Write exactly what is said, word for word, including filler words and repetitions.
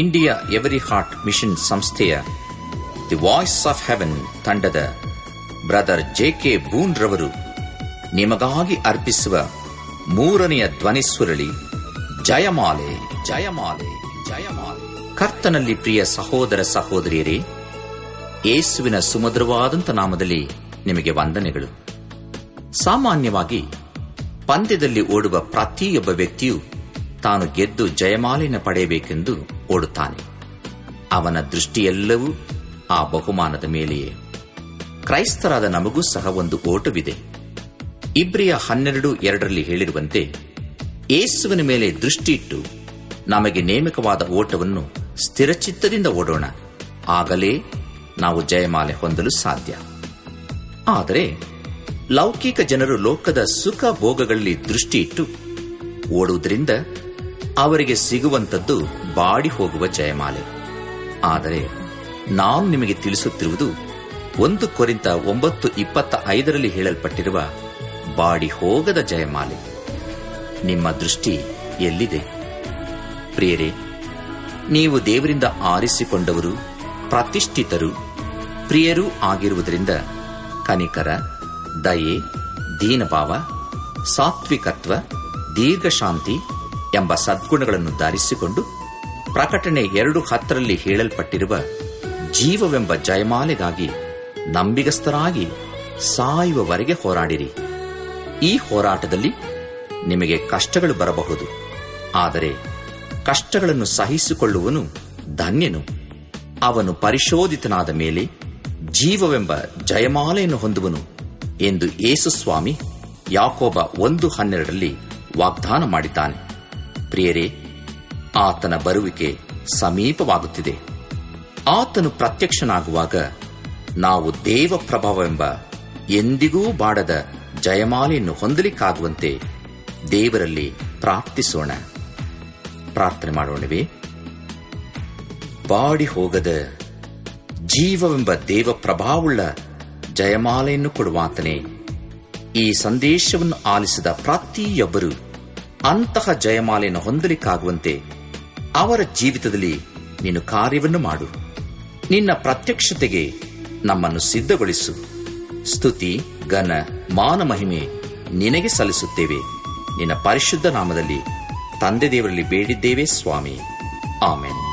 India every heart mission ಸಂಸ್ಥೆಯ the voice of heaven ತಂಡದ brother J K Boon ರವರು ನಿಮಗಾಗಿ ಅರ್ಪಿಸುವ ಮೂರನೆಯ ಧ್ವನಿಸುರಳಿ ಜಯಮಾಲೆ ಜಯಮಾಲೆ ಜಯಮಾಲೆ. ಕರ್ತನಲ್ಲಿ ಪ್ರಿಯ ಸಹೋದರ ಸಹೋದರಿಯರೇ, ಯೇಸುವಿನ ಸುಮಧುರವಾದಂಥ ನಾಮದಲ್ಲಿ ನಿಮಗೆ ವಂದನೆಗಳು. ಸಾಮಾನ್ಯವಾಗಿ ಪಂದ್ಯದಲ್ಲಿ ಓಡುವ ಪ್ರತಿಯೊಬ್ಬ ವ್ಯಕ್ತಿಯು ತಾನು ಗೆದ್ದು ಜಯಮಾಲೆಯನ್ನು ಪಡೆಯಬೇಕೆಂದು ಓಡುತ್ತಾನೆ. ಅವನ ದೃಷ್ಟಿಯೆಲ್ಲವೂ ಆ ಬಹುಮಾನದ ಮೇಲೆಯೇ. ಕ್ರೈಸ್ತರಾದ ನಮಗೂ ಸಹ ಒಂದು ಓಟವಿದೆ. ಇಬ್ರಿಯ ಹನ್ನೆರಡು ಎರಡರಲ್ಲಿ ಹೇಳಿರುವಂತೆ, ಯೇಸುವಿನ ಮೇಲೆ ದೃಷ್ಟಿಯಿಟ್ಟು ನಮಗೆ ನೇಮಕವಾದ ಓಟವನ್ನು ಸ್ಥಿರಚಿತ್ತದಿಂದ ಓಡೋಣ, ಆಗಲೇ ನಾವು ಜಯಮಾಲೆ ಹೊಂದಲು ಸಾಧ್ಯ. ಆದರೆ ಲೌಕಿಕ ಜನರು ಲೋಕದ ಸುಖ ಭೋಗಗಳಲ್ಲಿ ದೃಷ್ಟಿಯಿಟ್ಟು ಓಡುವುದರಿಂದ ಅವರಿಗೆ ಸಿಗುವಂಥದ್ದು ಬಾಡಿ ಹೋಗುವ ಜಯಮಾಲೆ. ಆದರೆ ನಾನು ನಿಮಗೆ ತಿಳಿಸುತ್ತಿರುವುದು ಒಂದು ಕೊರಿಂಥ ಒಂಬತ್ತು ಇಪ್ಪತ್ತ ಐದರಲ್ಲಿ ಹೇಳಲ್ಪಟ್ಟಿರುವ ಬಾಡಿ ಹೋಗದ ಜಯಮಾಲೆ. ನಿಮ್ಮ ದೃಷ್ಟಿ ಎಲ್ಲಿದೆ? ಪ್ರಿಯರೇ, ನೀವು ದೇವರಿಂದ ಆರಿಸಿಕೊಂಡವರು, ಪ್ರತಿಷ್ಠಿತರು, ಪ್ರಿಯರೂ ಆಗಿರುವುದರಿಂದ ಕನಿಕರ, ದಯೆ, ದೀನಭಾವ, ಸಾತ್ವಿಕತ್ವ, ದೀರ್ಘಶಾಂತಿ ಎಂಬ ಸದ್ಗುಣಗಳನ್ನು ಧರಿಸಿಕೊಂಡು ಪ್ರಕಟಣೆ ಎರಡು ಹತ್ತರಲ್ಲಿ ಹೇಳಲ್ಪಟ್ಟಿರುವ ಜೀವವೆಂಬ ಜಯಮಾಲೆಗಾಗಿ ನಂಬಿಗಸ್ತರಾಗಿ ಸಾಯುವವರೆಗೆ ಹೋರಾಡಿರಿ. ಈ ಹೋರಾಟದಲ್ಲಿ ನಿಮಗೆ ಕಷ್ಟಗಳು ಬರಬಹುದು, ಆದರೆ ಕಷ್ಟಗಳನ್ನು ಸಹಿಸಿಕೊಳ್ಳುವನು ಧನ್ಯನು. ಅವನು ಪರಿಶೋಧಿತನಾದ ಮೇಲೆ ಜೀವವೆಂಬ ಜಯಮಾಲೆಯನ್ನು ಹೊಂದುವನು ಎಂದು ಯೇಸುಸ್ವಾಮಿ ಯಾಕೋಬ ಒಂದು ಹನ್ನೆರಡರಲ್ಲಿ ವಾಗ್ದಾನ ಮಾಡಿದ್ದಾನೆ. ಪ್ರಿಯರೇ, ಆತನ ಬರುವಿಕೆ ಸಮೀಪವಾಗುತ್ತಿದೆ. ಆತನು ಪ್ರತ್ಯಕ್ಷನಾಗುವಾಗ ನಾವು ದೇವ ಪ್ರಭಾವವೆಂಬ ಎಂದಿಗೂ ಬಾಡದ ಜಯಮಾಲೆಯನ್ನು ಹೊಂದಲಿಕ್ಕಾಗುವಂತೆ ದೇವರಲ್ಲಿ ಪ್ರಾರ್ಥಿಸೋಣ. ಪ್ರಾರ್ಥನೆ ಮಾಡೋಣವೇ? ಬಾಡಿ ಹೋಗದ ಜೀವವೆಂಬ ದೇವ ಪ್ರಭಾವವುಳ್ಳ ಜಯಮಾಲೆಯನ್ನು ಕೊಡುವಾತನೇ, ಈ ಸಂದೇಶವನ್ನು ಆಲಿಸಿದ ಪ್ರತಿಯೊಬ್ಬರು ಅಂತಹ ಜಯಮಾಲೆಯನ್ನು ಹೊಂದಲಿಕ್ಕಾಗುವಂತೆ ಅವರ ಜೀವಿತದಲ್ಲಿ ನೀನು ಕಾರ್ಯವನ್ನು ಮಾಡು. ನಿನ್ನ ಪ್ರತ್ಯಕ್ಷತೆಗೆ ನಮ್ಮನ್ನು ಸಿದ್ಧಗೊಳಿಸು. ಸ್ತುತಿ, ಘನ, ಮಾನ, ಮಹಿಮೆ ನಿನಗೆ ಸಲ್ಲಿಸುತ್ತೇವೆ. ನಿನ್ನ ಪರಿಶುದ್ಧ ನಾಮದಲ್ಲಿ ತಂದೆ ದೇವರಲ್ಲಿ ಬೇಡಿದ್ದೇವೆ ಸ್ವಾಮಿ. ಆಮೆನ್.